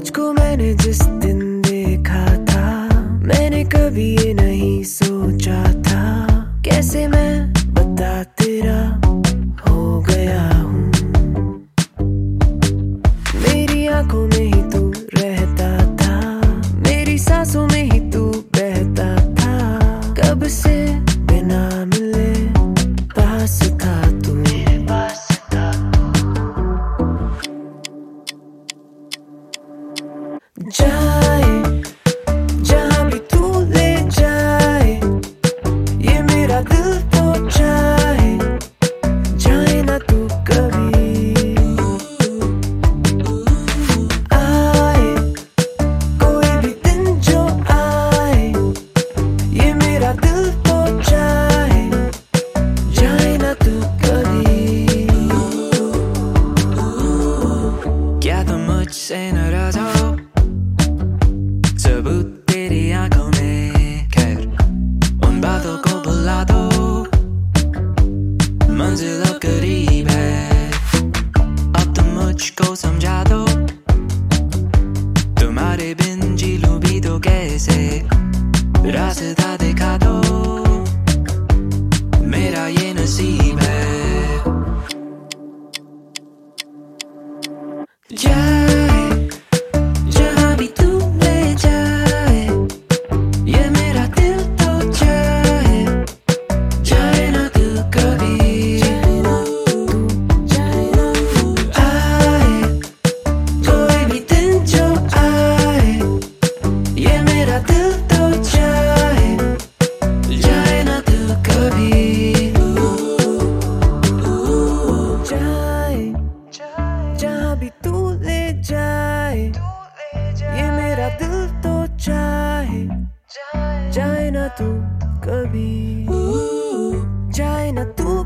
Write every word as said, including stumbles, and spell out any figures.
तुझको मैंने जिस दिन देखा था, मैंने कभी ये नहीं सोचा था, कैसे मैं बता तेरा हो गया हूँ। मेरी आंखों में ही तू रहता था, मेरी सांसों में ही तू बहता था, कब से बिना मिले पास था तू, मेरे पास था। जाए जहाँ भी तू ले जाए, ये मेरा दिल तो चाहे, जाए ना तू कभी। आए कोई भी दिन जो आए, ये मेरा दिल तो चाहे, जाए ना तू कभी। क्या तुम मुझसे नाराज हो? सबूत तेरी आंखों में, खैर उन बातों को भुला दो, मंजिल अब करीब है, अब तुम मुझको समझा दो। तुम्हारे बिन जी लूं भी तो कैसे, रास्ता दिखा दो, मेरा ये नसीब है। जाए जहाँ भी तू ले जाए, ये मेरा दिल तो चाहे, जाए ना तू कभी। आए कोई भी दिन जो आए, ये मेरा दिल तो चाहे, जाए ना तू कभी। जाए जहाँ भी तू ले जाए, ये मेरा दिल तो चाहे, जाए ना तू कभी, जाए ना तू